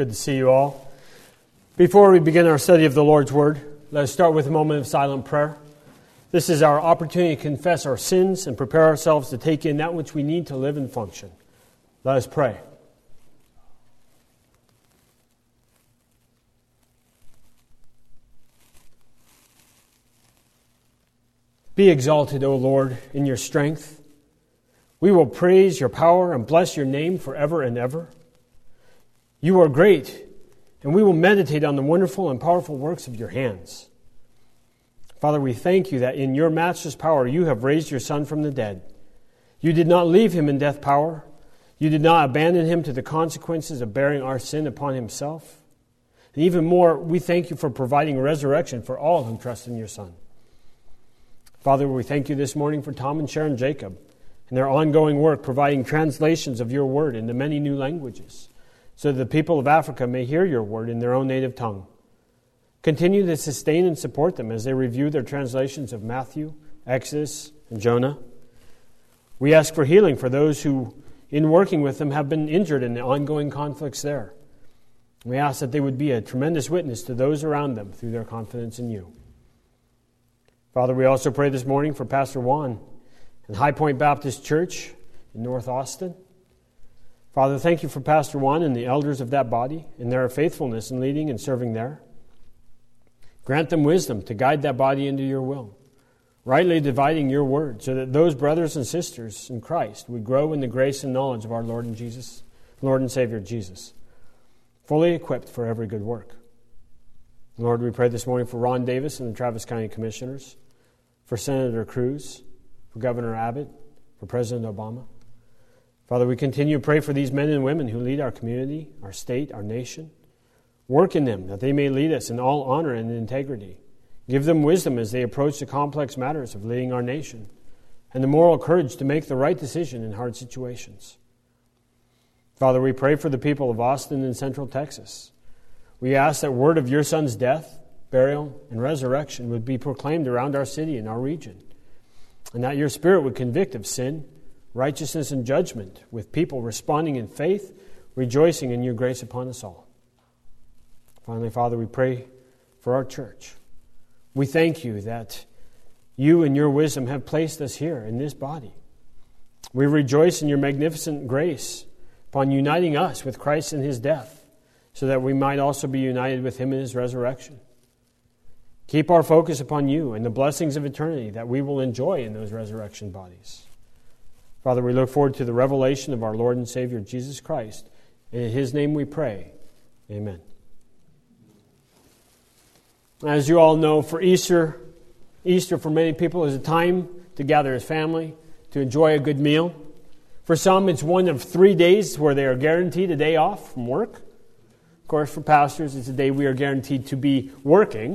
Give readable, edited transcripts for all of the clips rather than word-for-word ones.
good to see you all. Before we begin our study of the Lord's Word, let us start with a moment of silent prayer. This is our opportunity to confess our sins and prepare ourselves to take in that which we need to live and function. Let us pray. Be exalted, O Lord, in your strength. We will praise your power and bless your name forever and ever. You are great, and we will meditate on the wonderful and powerful works of your hands. Father, we thank you that in your matchless power you have raised your Son from the dead. You did not leave him in death power. You did not abandon him to the consequences of bearing our sin upon himself. And even more, we thank you for providing resurrection for all who trust in your Son. Father, we thank you this morning for Tom and Sharon Jacob and their ongoing work providing translations of your word into many new languages, so that the people of Africa may hear your word in their own native tongue. Continue to sustain and support them as they review their translations of Matthew, Exodus, and Jonah. We ask for healing for those who, in working with them, have been injured in the ongoing conflicts there. We ask that they would be a tremendous witness to those around them through their confidence in you. Father, we also pray this morning for Pastor Juan and High Point Baptist Church in North Austin. Father, thank you for Pastor Juan and the elders of that body and their faithfulness in leading and serving there. Grant them wisdom to guide that body into your will, rightly dividing your word, so that those brothers and sisters in Christ would grow in the grace and knowledge of our Lord and Savior Jesus, fully equipped for every good work. Lord, we pray this morning for Ron Davis and the Travis County Commissioners, for Senator Cruz, for Governor Abbott, for President Obama. Father, we continue to pray for these men and women who lead our community, our state, our nation. Work in them that they may lead us in all honor and integrity. Give them wisdom as they approach the complex matters of leading our nation, and the moral courage to make the right decision in hard situations. Father, we pray for the people of Austin and Central Texas. We ask that word of your Son's death, burial, and resurrection would be proclaimed around our city and our region, and that your Spirit would convict of sin, righteousness, and judgment, with people responding in faith, rejoicing in your grace upon us all. Finally, Father, we pray for our church. We thank you that you and your wisdom have placed us here in this body. We rejoice in your magnificent grace upon uniting us with Christ in his death, so that we might also be united with him in his resurrection. Keep our focus upon you and the blessings of eternity that we will enjoy in those resurrection bodies. Father, we look forward to the revelation of our Lord and Savior, Jesus Christ. And in his name we pray. Amen. As you all know, for Easter for many people is a time to gather as family, to enjoy a good meal. For some, it's one of 3 days where they are guaranteed a day off from work. Of course, for pastors, it's a day we are guaranteed to be working.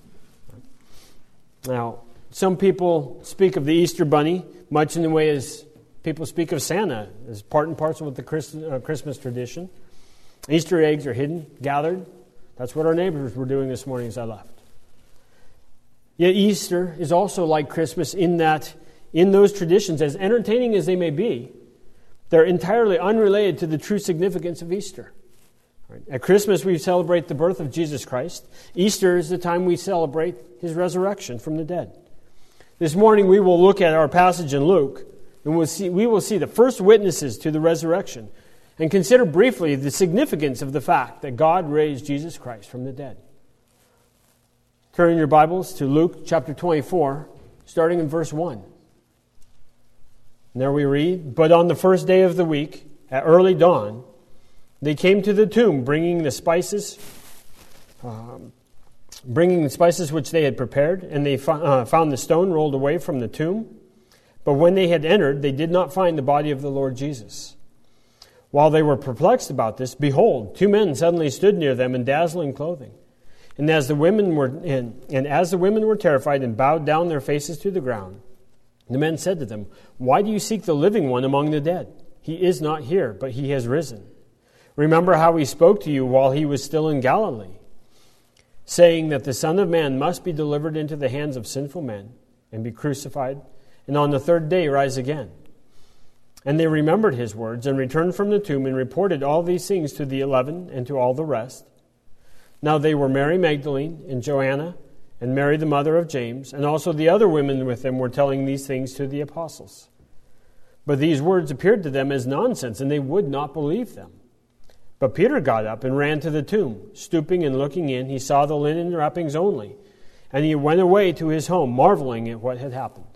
Now, some people speak of the Easter Bunny much in the way as people speak of Santa, as part and parcel with the Christmas tradition. Easter eggs are hidden, gathered. That's what our neighbors were doing this morning as I left. Yet Easter is also like Christmas in that, in those traditions, as entertaining as they may be, they're entirely unrelated to the true significance of Easter. At Christmas, we celebrate the birth of Jesus Christ. Easter is the time we celebrate his resurrection from the dead. This morning, we will look at our passage in Luke, and we will see the first witnesses to the resurrection and consider briefly the significance of the fact that God raised Jesus Christ from the dead. Turn in your Bibles to Luke chapter 24, starting in verse 1. And there we read, "But on the first day of the week, at early dawn, they came to the tomb, bringing the spices which they had prepared, and they found the stone rolled away from the tomb. But when they had entered, they did not find the body of the Lord Jesus. While they were perplexed about this, behold, 2 men suddenly stood near them in dazzling clothing. And as the women were terrified and bowed down their faces to the ground, the men said to them, 'Why do you seek the living one among the dead? He is not here, but he has risen. Remember how he spoke to you while he was still in Galilee, saying that the Son of Man must be delivered into the hands of sinful men and be crucified, and on the third day rise again.' And they remembered his words and returned from the tomb and reported all these things to the 11 and to all the rest. Now they were Mary Magdalene and Joanna and Mary the mother of James, and also the other women with them were telling these things to the apostles. But these words appeared to them as nonsense, and they would not believe them. But Peter got up and ran to the tomb. Stooping and looking in, he saw the linen wrappings only, and he went away to his home, marveling at what had happened.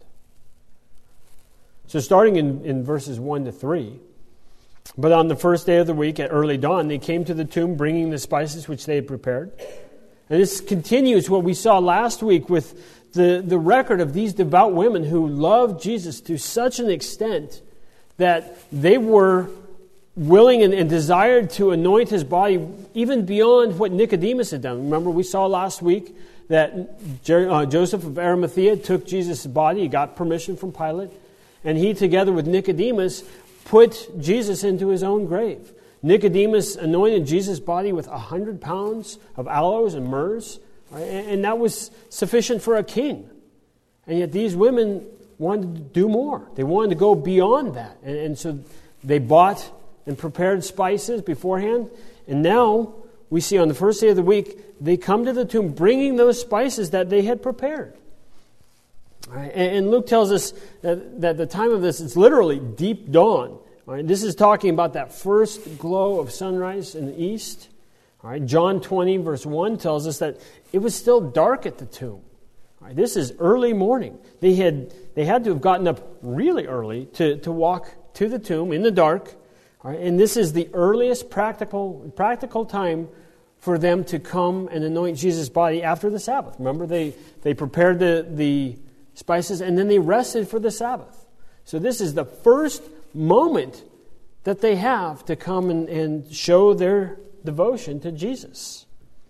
So starting in verses 1 to 3, but on the first day of the week at early dawn, they came to the tomb bringing the spices which they had prepared. And this continues what we saw last week with the record of these devout women who loved Jesus to such an extent that they were willing and desired to anoint his body even beyond what Nicodemus had done. Remember, we saw last week that Joseph of Arimathea took Jesus' body. He got permission from Pilate. And he, together with Nicodemus, put Jesus into his own grave. Nicodemus anointed Jesus' body with 100 pounds of aloes and myrrhs, right? And that was sufficient for a king. And yet these women wanted to do more. They wanted to go beyond that. And so they bought and prepared spices beforehand. And now we see on the first day of the week, they come to the tomb bringing those spices that they had prepared. Right? And Luke tells us that the time of this is literally deep dawn. Right? This is talking about that first glow of sunrise in the east. Right? John 20 verse 1 tells us that it was still dark at the tomb. Right? This is early morning. They had to have gotten up really early to walk to the tomb in the dark. Right? And this is the earliest practical time for them to come and anoint Jesus' body after the Sabbath. Remember, they prepared the spices, and then they rested for the Sabbath. So this is the first moment that they have to come and show their devotion to Jesus.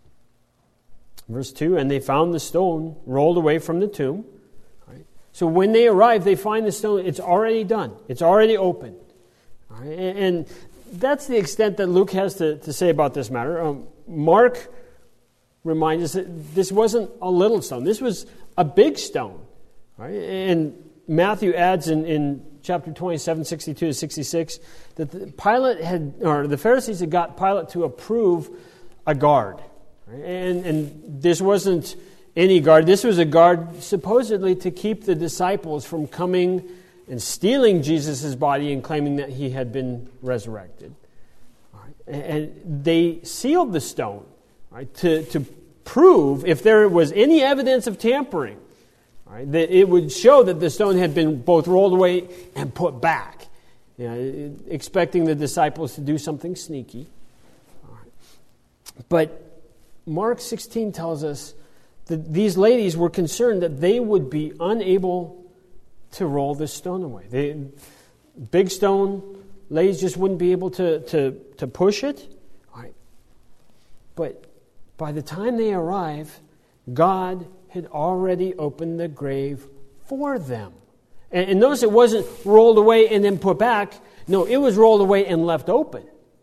Verse 2, and they found the stone rolled away from the tomb. Right? So when they arrive, they find the stone, it's already done. It's already open. Right? And that's the extent that Luke has to say about this matter. Mark reminds us that this wasn't a little stone. This was a big stone. Right? And Matthew adds in chapter 27, 62 to 66, that the Pharisees had got Pilate to approve a guard. Right? And this wasn't any guard. This was a guard supposedly to keep the disciples from coming and stealing Jesus' body and claiming that he had been resurrected. Right? And they sealed the stone, right, to prove if there was any evidence of tampering. Right, that it would show that the stone had been both rolled away and put back, expecting the disciples to do something sneaky. Right. But Mark 16 tells us that these ladies were concerned that they would be unable to roll this stone away. Big stone, ladies just wouldn't be able to push it. Right. But by the time they arrive, God had already opened the grave for them. And notice it wasn't rolled away and then put back. No, it was rolled away and left open.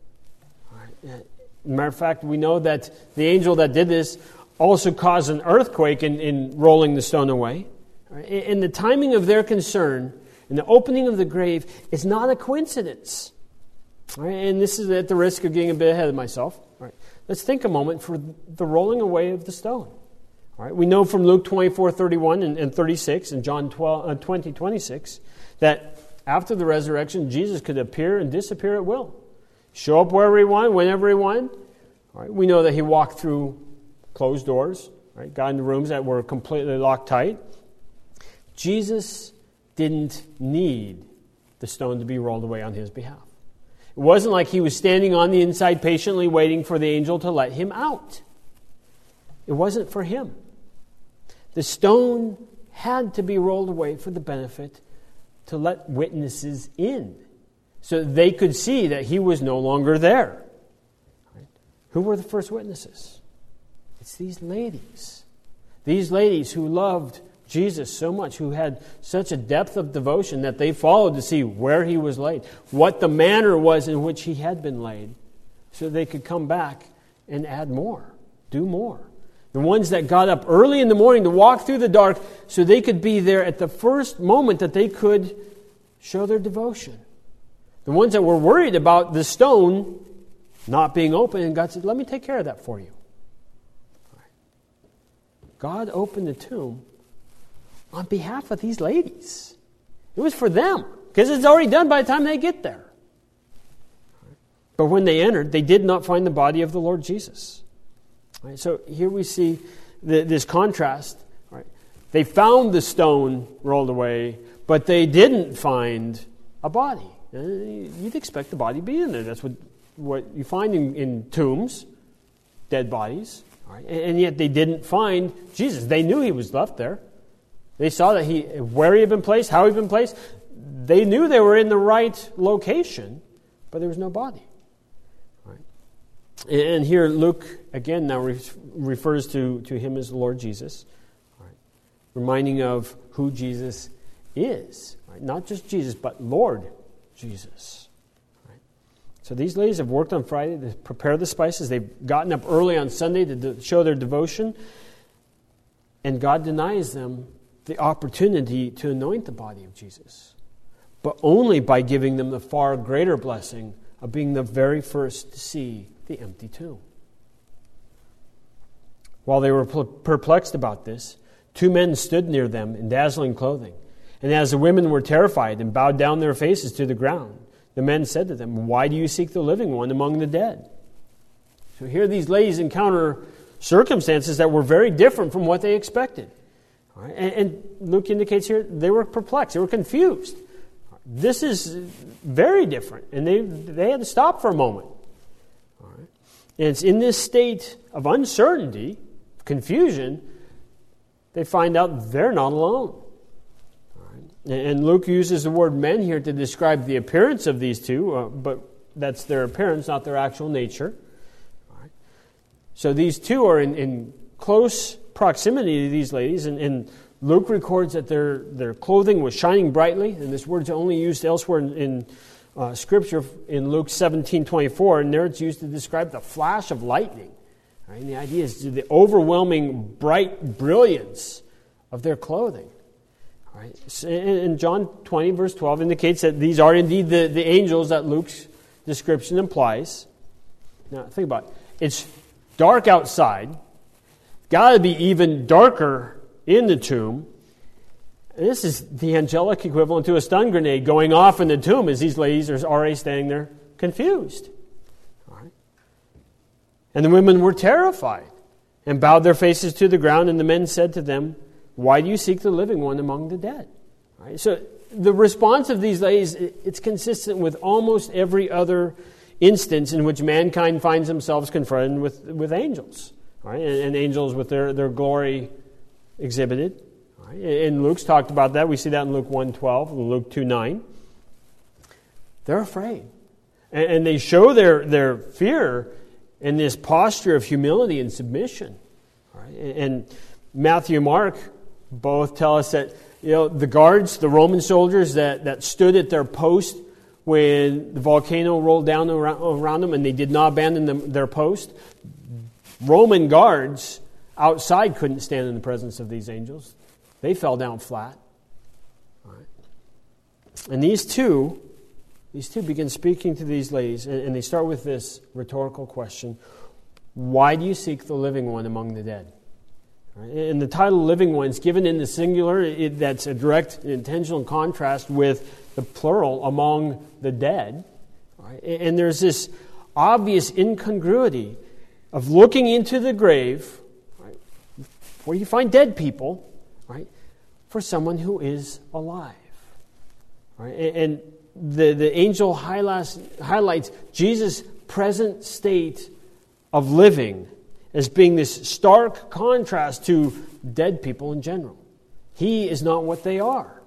Matter of fact, we know that the angel that did this also caused an earthquake in rolling the stone away. And the timing of their concern and the opening of the grave is not a coincidence. And this is at the risk of getting a bit ahead of myself. Let's think a moment for the rolling away of the stone. All right, we know from Luke 24:31 and 36 and John 20:26 that after the resurrection, Jesus could appear and disappear at will. Show up wherever he wanted, whenever he wanted. All right, we know that he walked through closed doors, right, got into rooms that were completely locked tight. Jesus didn't need the stone to be rolled away on his behalf. It wasn't like he was standing on the inside patiently waiting for the angel to let him out. It wasn't for him. The stone had to be rolled away for the benefit to let witnesses in so they could see that he was no longer there. Right? Who were the first witnesses? It's these ladies. These ladies who loved Jesus so much, who had such a depth of devotion that they followed to see where he was laid, what the manner was in which he had been laid, so they could come back and add more, do more. The ones that got up early in the morning to walk through the dark so they could be there at the first moment that they could show their devotion. The ones that were worried about the stone not being open, and God said, let me take care of that for you. God opened the tomb on behalf of these ladies. It was for them, because it's already done by the time they get there. But when they entered, they did not find the body of the Lord Jesus. Right, so here we see this contrast. Right? They found the stone rolled away, but they didn't find a body. You'd expect the body to be in there. That's what you find in tombs, dead bodies. Right? And yet they didn't find Jesus. They knew he was left there. They saw that where he had been placed, how he had been placed. They knew they were in the right location, but there was no body. And here Luke, again, now refers to him as the Lord Jesus, right? Reminding of who Jesus is. Right? Not just Jesus, but Lord Jesus. Right? So these ladies have worked on Friday to prepare the spices. They've gotten up early on Sunday to show their devotion. And God denies them the opportunity to anoint the body of Jesus, but only by giving them the far greater blessing of being the very first to see the empty tomb. While they were perplexed about this, two men stood near them in dazzling clothing. And as the women were terrified and bowed down their faces to the ground, the men said to them, "Why do you seek the living one among the dead?" So here these ladies encounter circumstances that were very different from what they expected. Right? And Luke indicates here they were perplexed, they were confused. This is very different, and they had to stop for a moment. And it's in this state of uncertainty, confusion, they find out they're not alone. Right? And Luke uses the word men here to describe the appearance of these two, but that's their appearance, not their actual nature. Right? So these two are in close proximity to these ladies, and Luke records that their clothing was shining brightly, and this word is only used elsewhere in Scripture in Luke 17:24, and there it's used to describe the flash of lightning. Right? And the idea is the overwhelming bright brilliance of their clothing. Right? And John 20, verse 12, indicates that these are indeed the angels that Luke's description implies. Now, think about it. It's dark outside. Got to be even darker in the tomb. This is the angelic equivalent to a stun grenade going off in the tomb as these ladies are already standing there confused. All right. And the women were terrified and bowed their faces to the ground, and the men said to them, "Why do you seek the living one among the dead?" All right. So the response of these ladies, it's consistent with almost every other instance in which mankind finds themselves confronted with angels. All right. And angels with their glory exhibited. And Luke's talked about that. We see that in Luke 1:12, Luke 2:9. They're afraid. And they show their fear in this posture of humility and submission. Right? And Matthew and Mark both tell us that the guards, the Roman soldiers that stood at their post when the volcano rolled down around them and they did not abandon their post, Roman guards outside couldn't stand in the presence of these angels. They fell down flat. All right. And these two begin speaking to these ladies, and they start with this rhetorical question: why do you seek the living one among the dead? Right. And the title "living one" is given in the singular. That's a direct intentional contrast with the plural, among the dead. Right. And there's this obvious incongruity of looking into the grave, right, where you find dead people, right, for someone who is alive. Right? And the angel highlights Jesus' present state of living as being this stark contrast to dead people in general. He is not what they are.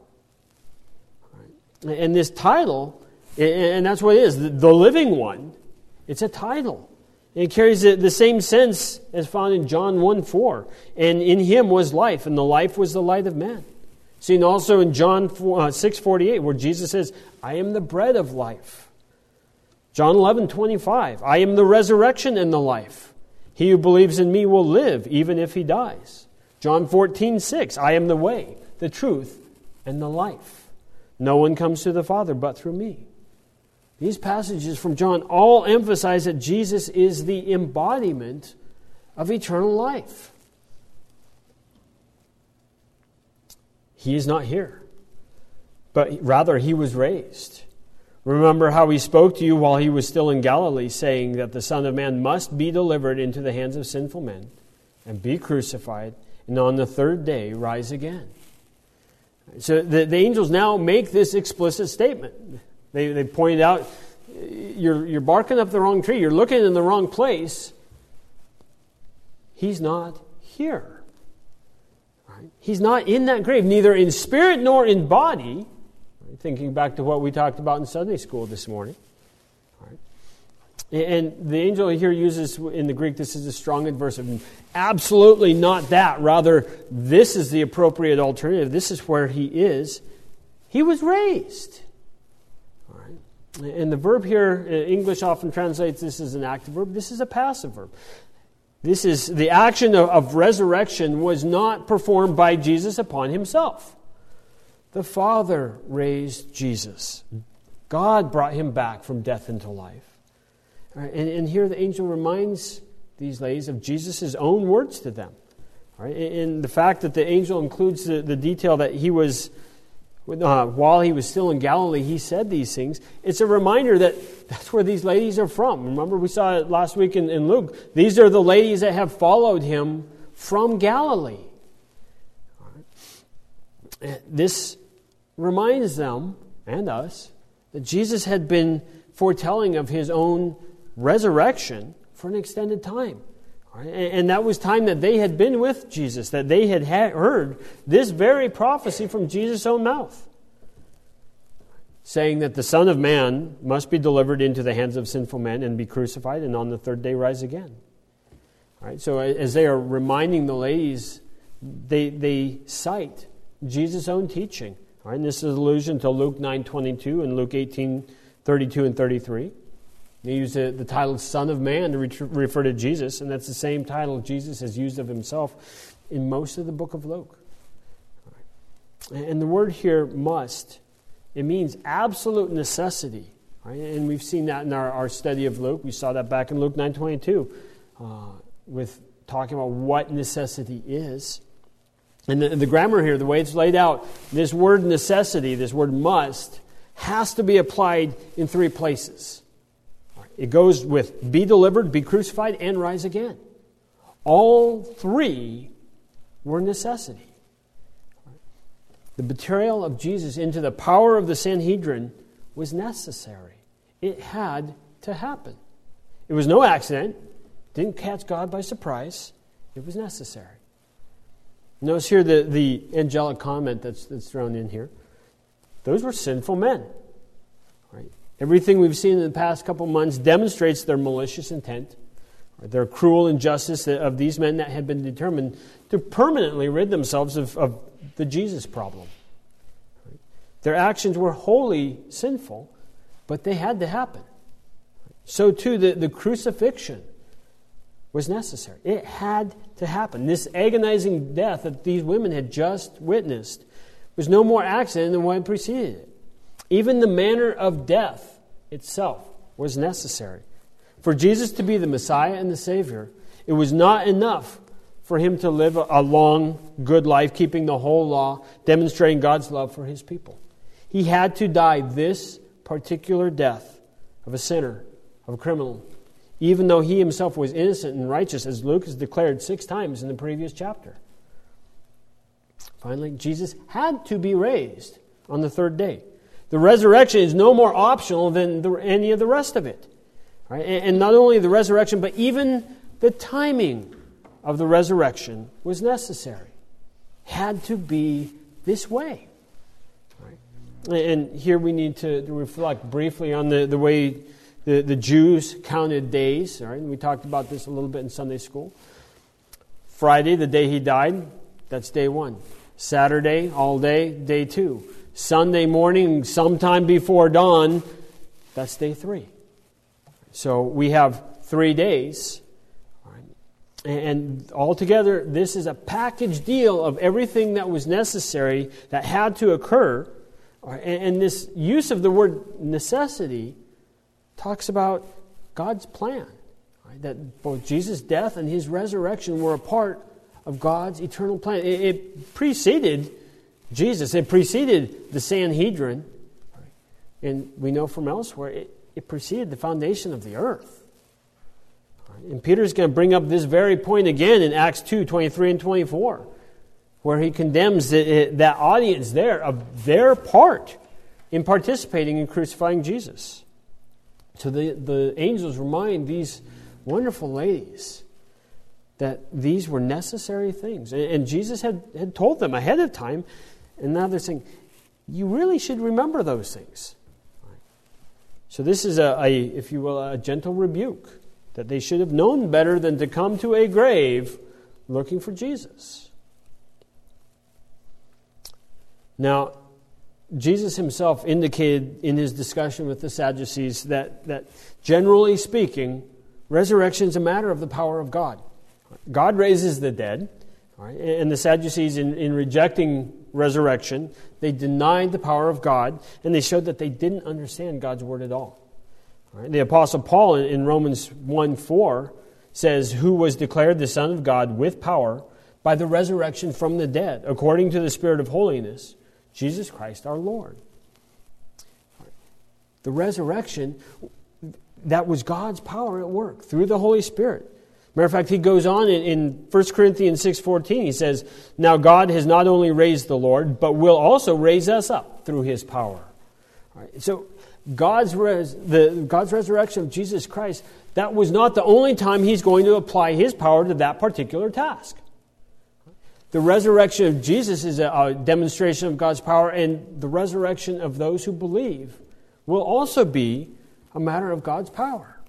Right? And this title, and that's what it is, the living one, it's a title. It carries the same sense as found in John 1:4. And in him was life, and the life was the light of men. Seen also in John 6:48, where Jesus says, "I am the bread of life." John 11:25, "I am the resurrection and the life. He who believes in me will live, even if he dies." John 14:6, "I am the way, the truth, and the life. No one comes to the Father but through me." These passages from John all emphasize that Jesus is the embodiment of eternal life. He is not here, but rather he was raised. Remember how he spoke to you while he was still in Galilee, saying that the Son of Man must be delivered into the hands of sinful men and be crucified, and on the third day rise again. So the angels now make this explicit statement. They pointed out, you're barking up the wrong tree. You're looking in the wrong place. He's not here. Right? He's not in that grave, neither in spirit nor in body. Right? Thinking back to what we talked about in Sunday school this morning. Right? And the angel here uses, in the Greek, this is a strong adversative. Absolutely not that. Rather, this is the appropriate alternative. This is where he is. He was raised. And the verb here, English often translates this as an active verb. This is a passive verb. This is the action of resurrection was not performed by Jesus upon himself. The Father raised Jesus. God brought him back from death into life. Right, and here the angel reminds these ladies of Jesus' own words to them. Right, and the fact that the angel includes the detail that he was... while he was still in Galilee, he said these things. It's a reminder that that's where these ladies are from. Remember, we saw it last week in Luke. These are the ladies that have followed him from Galilee. This reminds them, and us, that Jesus had been foretelling of his own resurrection for an extended time. And that was time that they had been with Jesus, that they had heard this very prophecy from Jesus' own mouth, saying that the Son of Man must be delivered into the hands of sinful men and be crucified, and on the third day rise again. All right, so as they are reminding the ladies, they cite Jesus' own teaching. All right, and this is an allusion to Luke 9:22 and Luke 18:32 and 33. They use the title Son of Man to refer to Jesus, and that's the same title Jesus has used of himself in most of the book of Luke. And the word here, must, it means absolute necessity. Right? And we've seen that in our study of Luke. We saw that back in Luke 9:22 with talking about what necessity is. And the grammar here, the way it's laid out, this word necessity, this word must, has to be applied in three places. It goes with be delivered, be crucified, and rise again. All three were necessity. The betrayal of Jesus into the power of the Sanhedrin was necessary. It had to happen. It was no accident. Didn't catch God by surprise. It was necessary. Notice here the angelic comment that's thrown in here. Those were sinful men. Right? Everything we've seen in the past couple months demonstrates their malicious intent, their cruel injustice of these men that had been determined to permanently rid themselves of the Jesus problem. Their actions were wholly sinful, but they had to happen. So too, the crucifixion was necessary. It had to happen. This agonizing death that these women had just witnessed was no more accident than what preceded it. Even the manner of death itself was necessary. For Jesus to be the Messiah and the Savior, it was not enough for him to live a long, good life, keeping the whole law, demonstrating God's love for his people. He had to die this particular death of a sinner, of a criminal, even though he himself was innocent and righteous, as Luke has declared 6 times in the previous chapter. Finally, Jesus had to be raised on the third day. The resurrection is no more optional than any of the rest of it. Right? And not only the resurrection, but even the timing of the resurrection was necessary. Had to be this way. Right? And here we need to reflect briefly on the way the Jews counted days. Right? And we talked about this a little bit in Sunday school. Friday, the day he died, that's day 1. Saturday, all day, day 2. Sunday morning, sometime before dawn, that's day 3. So we have 3 days. And altogether, this is a package deal of everything that was necessary, that had to occur. And this use of the word necessity talks about God's plan, right? That both Jesus' death and his resurrection were a part of God's eternal plan. It preceded Jesus. It preceded the Sanhedrin. Right? And we know from elsewhere, it preceded the foundation of the earth. Right? And Peter's going to bring up this very point again in Acts 2, 23 and 24, where he condemns that audience there of their part in participating in crucifying Jesus. So the angels remind these wonderful ladies that these were necessary things. And Jesus had told them ahead of time, and now they're saying, you really should remember those things. Right? So this is if you will, a gentle rebuke, that they should have known better than to come to a grave looking for Jesus. Now, Jesus himself indicated in his discussion with the Sadducees that generally speaking, resurrection is a matter of the power of God. God raises the dead, right? And the Sadducees, in rejecting resurrection, they denied the power of God, and they showed that they didn't understand God's word at all. Right? The Apostle Paul in Romans 1:4 says, who was declared the Son of God with power by the resurrection from the dead, according to the Spirit of holiness, Jesus Christ our Lord. The resurrection, that was God's power at work through the Holy Spirit. Matter of fact, he goes on in 1 Corinthians 6:14, he says, now God has not only raised the Lord, but will also raise us up through his power. Right? So God's resurrection of Jesus Christ, that was not the only time he's going to apply his power to that particular task. The resurrection of Jesus is a demonstration of God's power, and the resurrection of those who believe will also be a matter of God's power.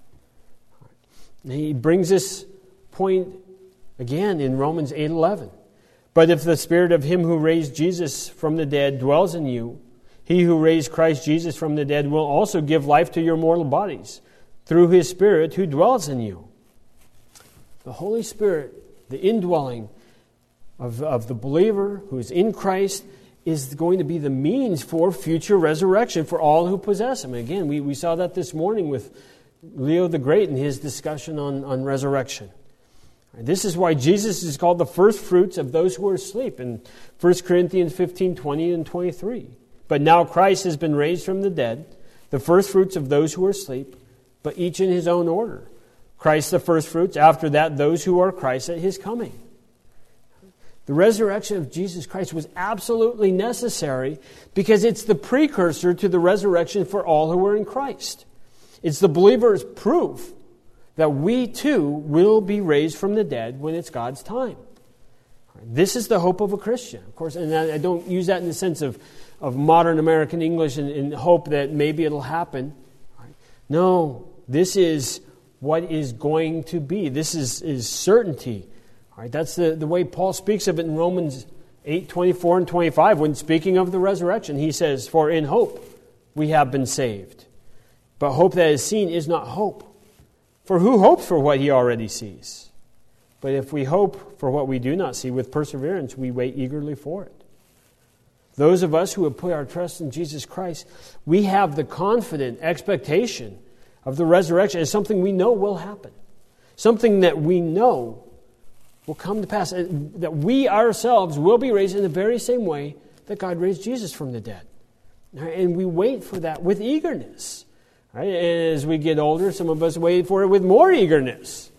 And he brings this point again in Romans 8:11. But if the Spirit of him who raised Jesus from the dead dwells in you, he who raised Christ Jesus from the dead will also give life to your mortal bodies through his Spirit who dwells in you. The Holy Spirit, the indwelling of the believer who is in Christ, is going to be the means for future resurrection for all who possess him. Again, we saw that this morning with Leo the Great in his discussion on resurrection. This is why Jesus is called the first fruits of those who are asleep in 1 Corinthians 15, 20 and 23. But now Christ has been raised from the dead, the first fruits of those who are asleep, but each in his own order. Christ the first fruits, after that those who are Christ at his coming. The resurrection of Jesus Christ was absolutely necessary because it's the precursor to the resurrection for all who are in Christ. It's the believer's proof that we too will be raised from the dead when it's God's time. This is the hope of a Christian. Of course, and I don't use that in the sense of modern American English and hope that maybe it'll happen. No, this is what is going to be. This is certainty. Right, that's the way Paul speaks of it in Romans 8, 24 and 25. When speaking of the resurrection, he says, for in hope we have been saved. But hope that is seen is not hope. For who hopes for what he already sees? But if we hope for what we do not see, with perseverance we wait eagerly for it. Those of us who have put our trust in Jesus Christ, we have the confident expectation of the resurrection as something we know will happen. Something that we know will come to pass, that we ourselves will be raised in the very same way that God raised Jesus from the dead. And we wait for that with eagerness. Right? And as we get older, some of us wait for it with more eagerness.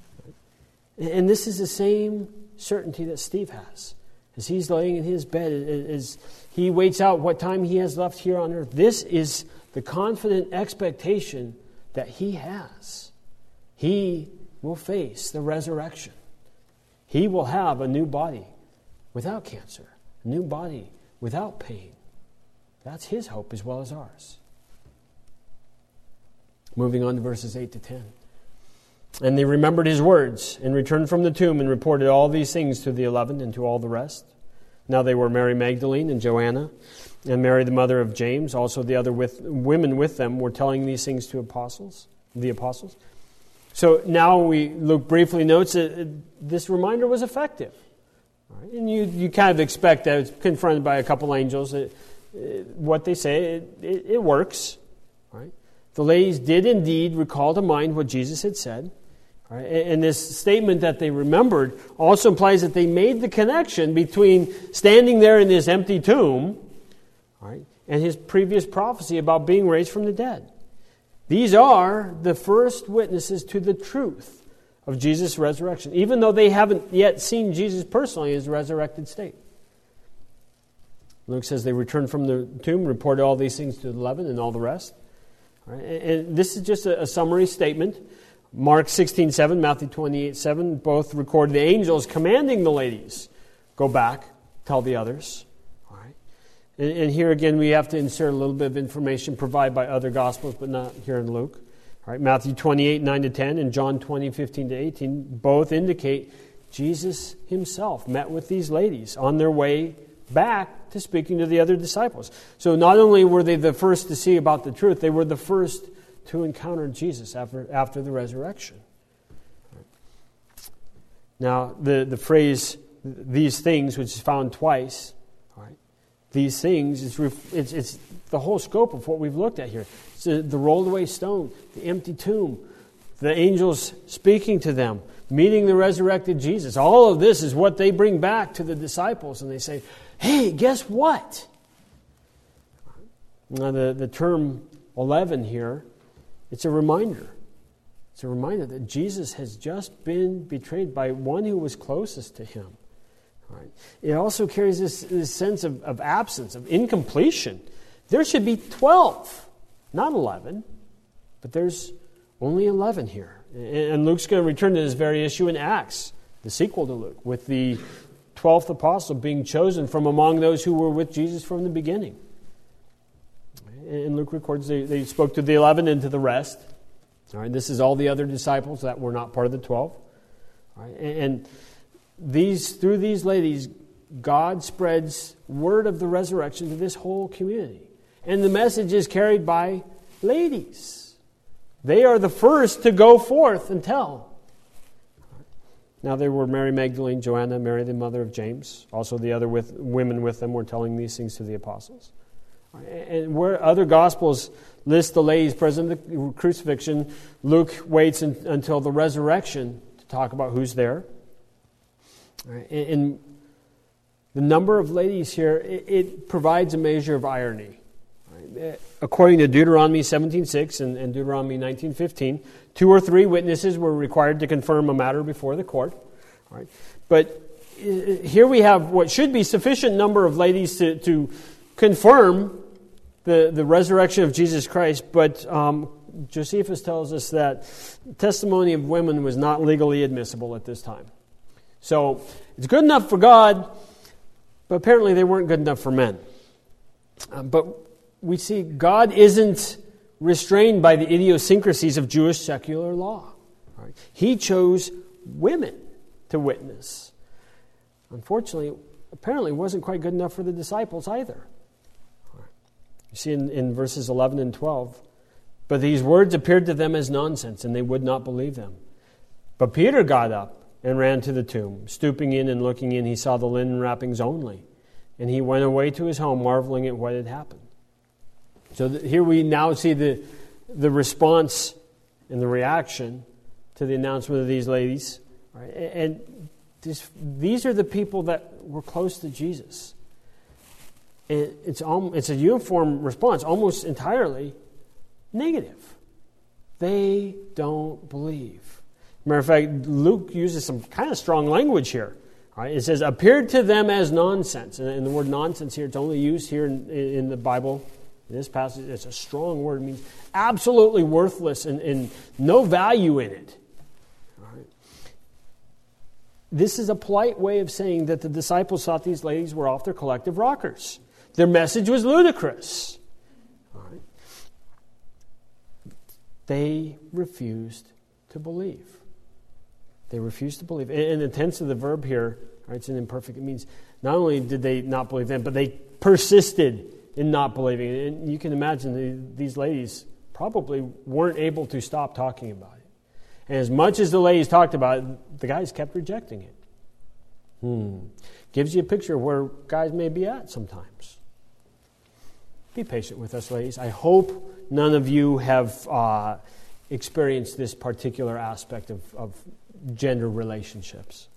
And this is the same certainty that Steve has. As he's laying in his bed, as he waits out what time he has left here on earth, this is the confident expectation that he has. He will face the resurrection. He will have a new body without cancer, a new body without pain. That's his hope as well as ours. Moving on to verses 8 to 10. And they remembered his words and returned from the tomb and reported all these things to the 11 and to all the rest. Now they were Mary Magdalene and Joanna and Mary the mother of James. Also the other women with them were telling these things to the apostles. So now Luke briefly notes that this reminder was effective. Right? And you kind of expect that it's confronted by a couple angels. What they say, it works. Right? The ladies did indeed recall to mind what Jesus had said. Right? And this statement that they remembered also implies that they made the connection between standing there in this empty tomb, right, and his previous prophecy about being raised from the dead. These are the first witnesses to the truth of Jesus' resurrection, even though they haven't yet seen Jesus personally in his resurrected state. Luke says they returned from the tomb, reported all these things to the 11 and all the rest. Right? And this is just a summary statement. Mark 16:7, Matthew 28:7, both record the angels commanding the ladies, go back, tell the others. All right. And here again we have to insert a little bit of information provided by other Gospels, but not here in Luke. All right. Matthew 28:9-10 and John 20:15-18 both indicate Jesus himself met with these ladies on their way back to speaking to the other disciples. So not only were they the first to see about the truth, they were the first to encounter Jesus after the resurrection. Now, the phrase, these things, which is found twice, right, these things, it's the whole scope of what we've looked at here. It's the rolled away stone, the empty tomb, the angels speaking to them, meeting the resurrected Jesus. All of this is what they bring back to the disciples, and they say, hey, guess what? Now, the term 11 here, it's a reminder. It's a reminder that Jesus has just been betrayed by one who was closest to him. Right? It also carries this sense of absence, of incompletion. There should be 12, not 11, but there's only 11 here. And Luke's going to return to this very issue in Acts, the sequel to Luke, with the 12th apostle being chosen from among those who were with Jesus from the beginning. And Luke records they spoke to the 11 and to the rest. All right, this is all the other disciples that were not part of the 12. All right, and through these ladies, God spreads word of the resurrection to this whole community. And the message is carried by ladies. They are the first to go forth and tell. Now there were Mary Magdalene, Joanna, Mary the mother of James. Also the other women with them were telling these things to the apostles. And where other Gospels list the ladies present at the crucifixion, Luke waits until the resurrection to talk about who's there. And the number of ladies here, it provides a measure of irony. According to Deuteronomy 17:6 and Deuteronomy 19:15, 2 or 3 witnesses were required to confirm a matter before the court. But here we have what should be sufficient number of ladies to confirm the resurrection of Jesus Christ, but Josephus tells us that testimony of women was not legally admissible at this time. So it's good enough for God, but apparently they weren't good enough for men. But we see God isn't restrained by the idiosyncrasies of Jewish secular law. Right? He chose women to witness. Unfortunately, apparently it wasn't quite good enough for the disciples either. You see in verses 11 and 12, but these words appeared to them as nonsense, and they would not believe them. But Peter got up and ran to the tomb. Stooping in and looking in, he saw the linen wrappings only, and he went away to his home, marveling at what had happened. So here we now see the response and the reaction to the announcement of these ladies. Right? And these are the people that were close to Jesus. And it's a uniform response, almost entirely negative. They don't believe. Matter of fact, Luke uses some kind of strong language here. Right? It says, appeared to them as nonsense. And the word nonsense here, it's only used here in the Bible. In this passage, it's a strong word. It means absolutely worthless and no value in it. Right? This is a polite way of saying that the disciples thought these ladies were off their collective rockers. Their message was ludicrous. All right. They refused to believe. They refused to believe. And the tense of the verb here, right, it's an imperfect. It means not only did they not believe them, but they persisted in not believing. And you can imagine these ladies probably weren't able to stop talking about it. And as much as the ladies talked about it, the guys kept rejecting it. Gives you a picture of where guys may be at sometimes. be patient with us, ladies. I hope none of you have experienced this particular aspect of gender relationships.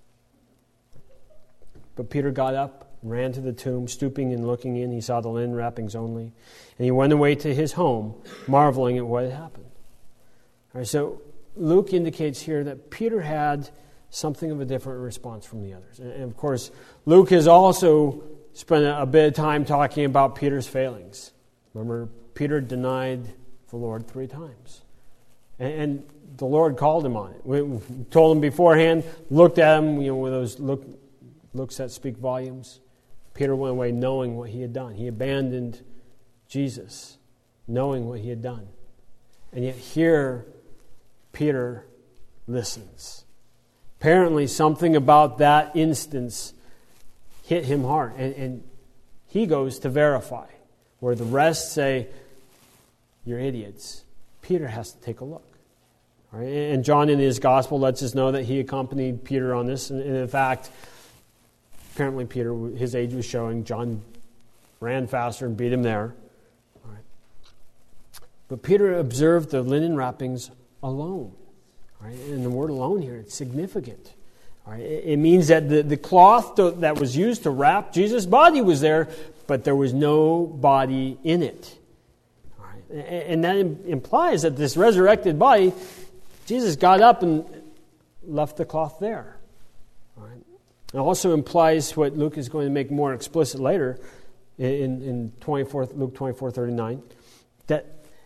But Peter got up, ran to the tomb, stooping and looking in. He saw the linen wrappings only. And he went away to his home, marveling at what had happened. All right, so Luke indicates here that Peter had something of a different response from the others. And of course, Luke has also spent a bit of time talking about Peter's failings. Remember, Peter denied the Lord 3 times. And the Lord called him on it. We told him beforehand, looked at him, with those looks that speak volumes. Peter went away knowing what he had done. He abandoned Jesus, knowing what he had done. And yet here, Peter listens. Apparently something about that instance hit him hard. And he goes to verify. Where the rest say, you're idiots. Peter has to take a look. All right? And John in his gospel lets us know that he accompanied Peter on this. And in fact, apparently Peter, his age was showing. John ran faster and beat him there. All right. But Peter observed the linen wrappings alone. All right? And the word alone here, it's significant. All right? It means that the cloth that was used to wrap Jesus' body was there, but there was no body in it. All right? And that implies that this resurrected body, Jesus got up and left the cloth there. All right? It also implies what Luke is going to make more explicit later in Luke 24:39, that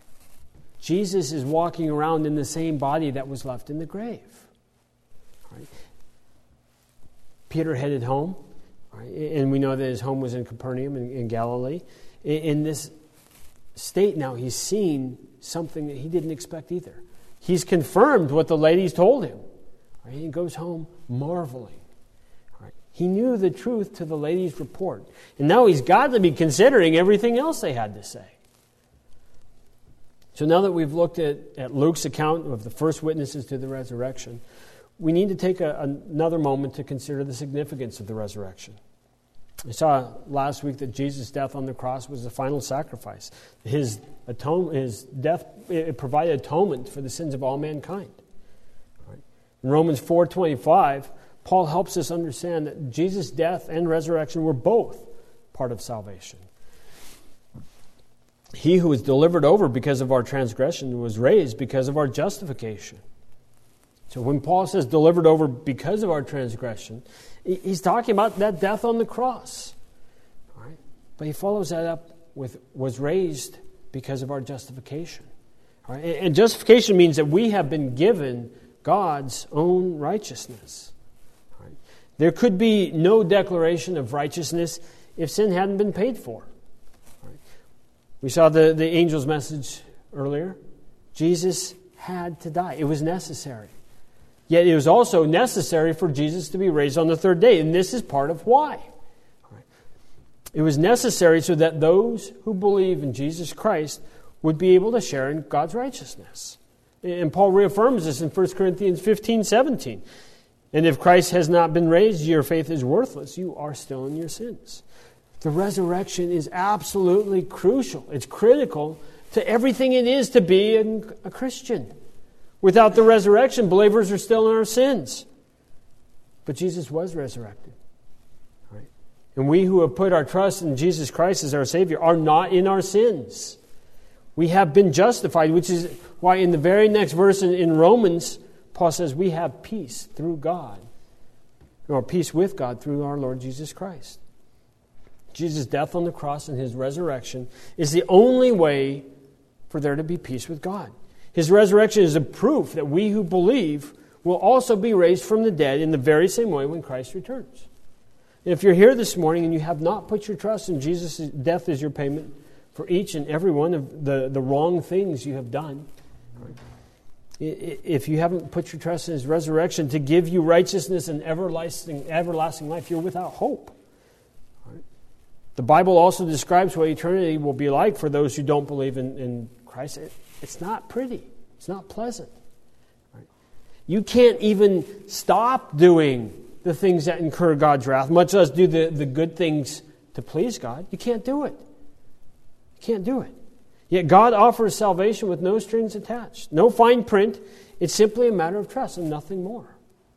Jesus is walking around in the same body that was left in the grave. All right? Peter headed home, right? And we know that his home was in Capernaum in Galilee. In this state now, he's seen something that he didn't expect either. He's confirmed what the ladies told him. Right? He goes home marveling. Right? He knew the truth to the ladies' report. And now he's got to be considering everything else they had to say. So now that we've looked at Luke's account of the first witnesses to the resurrection, we need to take another moment to consider the significance of the resurrection. We saw last week that Jesus' death on the cross was the final sacrifice. His death, it provided atonement for the sins of all mankind. Right? In Romans 4:25, Paul helps us understand that Jesus' death and resurrection were both part of salvation. He who was delivered over because of our transgression was raised because of our justification. So when Paul says delivered over because of our transgression, he's talking about that death on the cross. All right? But he follows that up with was raised because of our justification. All right? And justification means that we have been given God's own righteousness. All right? There could be no declaration of righteousness if sin hadn't been paid for. All right? We saw the angel's message earlier. Jesus had to die. It was necessary. Yet it was also necessary for Jesus to be raised on the third day. And this is part of why. It was necessary so that those who believe in Jesus Christ would be able to share in God's righteousness. And Paul reaffirms this in 1 Corinthians 15:17. And if Christ has not been raised, your faith is worthless. You are still in your sins. The resurrection is absolutely crucial. It's critical to everything it is to be a Christian. Without the resurrection, believers are still in our sins. But Jesus was resurrected. Right? And we who have put our trust in Jesus Christ as our Savior are not in our sins. We have been justified, which is why in the very next verse in Romans, Paul says we have peace through God, or peace with God through our Lord Jesus Christ. Jesus' death on the cross and His resurrection is the only way for there to be peace with God. His resurrection is a proof that we who believe will also be raised from the dead in the very same way when Christ returns. If you're here this morning and you have not put your trust in Jesus' death as your payment for each and every one of the wrong things you have done, if you haven't put your trust in His resurrection to give you righteousness and everlasting life, you're without hope. The Bible also describes what eternity will be like for those who don't believe in Christ. It's not pretty. It's not pleasant. Right? You can't even stop doing the things that incur God's wrath, much less do the good things to please God. You can't do it. You Can't do it. Yet God offers salvation with no strings attached, no fine print. It's simply a matter of trust and nothing more.